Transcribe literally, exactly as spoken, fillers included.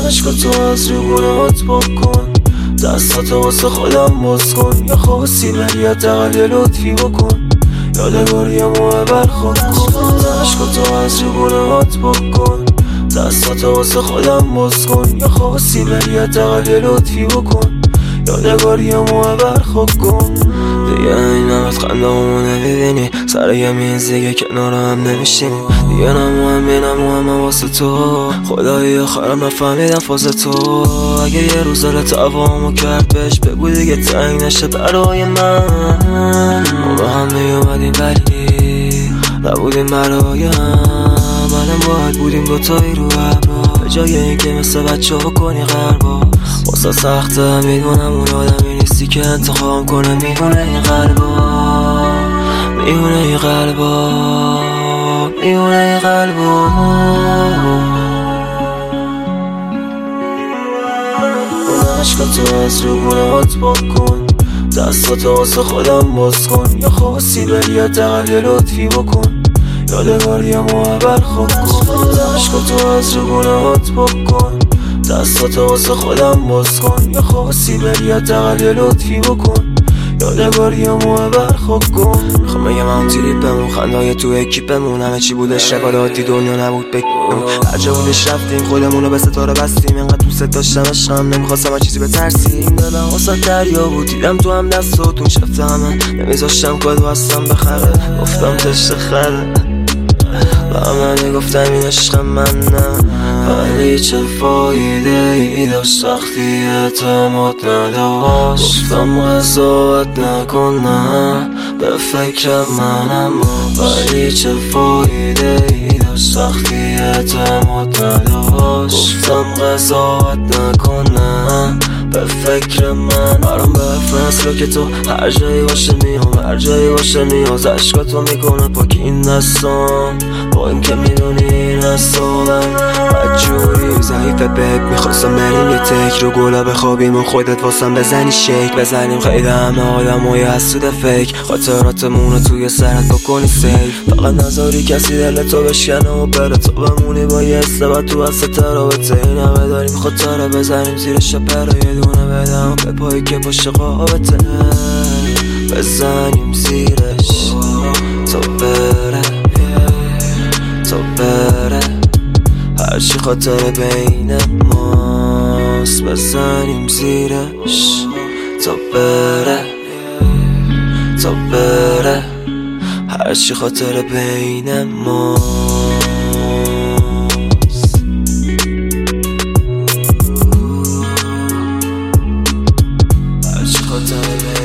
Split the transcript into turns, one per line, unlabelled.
عشق تو از روگونهات بکن، دستاتو واسه خودم باز کن. یا خواستی بری حداقل یه لطفی بکن، یادگاریمو برخواد کن. عشق تو از روگونهات بکن، دستاتو واسه خودم باز کن. یا خواستی بری حداقل یه لطفی بکن، یادگاریمو برخواد کن. دیگه این همت خندامو نمیبینی، سر یه میز دیگه کنار هم نمیشینی. دیگه نموهم بینم هم واسه تو، خدایی آخرم نفهمیدم فاز تو. اگه یه روز دلت عوامو کرد بهش بگو دیگه تنگ نشه برای من. ما با هم میومدیم ولی نبودیم برایم، منم باید بودیم دوتایی رو ابرا، به جای اینکه مثل بچه ها کنی غربا. واسه سخته میدونم اون آدمی نیستی که انتخاب کنه، میدونه این قلبا، میدونه این قلبا، میدونه این قلبا. عشق تو از روگونهات بکن، دستاتو واسه خودم باز کن. یا خواستی بری حداقل یه لطفی بکن، یادگاریمو برخواد کن. عشق تو از روگونهات بکن، دستاتو واسه خودم باز کن. یا خواستی بری حداقل یه لطفی بکن، یادگاریمو برخواد کن. میخوام بگم اون تریپمون، خندای تو اکیپمون، همه چی بودش رقالاتی، دنیا نبود بکنم. هر جا بودش رفتیم خودمونو به ستاره بستیم. اینقدر دوست داشتم عشقم، نمیخواستم از چیزی بترسیم. دلم واسه دریا بود، دیدم تو هم دستاتون شفت همه، نمیذاشتم کادو هستم بخره. گفتم تشت خره و همه گفتم این عشق من نه، ولی چه فایده ای داشت وقتی اعتماد نداشت. گفتم قضاوت نکنم به فکر منم، ولی چه فایده ای داشت وقتی اعتماد نداشت. گفتم قضاوت نکنم به فکر من. برام به فصل رو که تو هر جایی باشه میام، هر جایی باشه نیاز عشقاتو میکنه پاک این دستان. با این که میدونی این اصابم بدجوری ضعیفه بهت، میخواستم بریم یه تک رو گلا بخوابیم و خودت واسم بزنی شیک بزنیم. خیلی همه آدم های حسود فیک، خاطراتمون رو توی سرت بکنی سیف. فقط نذاری کسی دلتو بشکنه و بره، تو بمونی با یه استبت تو از سترابطه. این همه داریم خاطره بزنیم زیر شپره، یه دونه بدم به پایی که باشه قابطه، بزنیم زیرش تا بره، تا بره. هرچی خاطر بین ماست بزنیم زیرش تا بره، تا بره. هرچی خاطر بین ماست. هرچی خاطر بین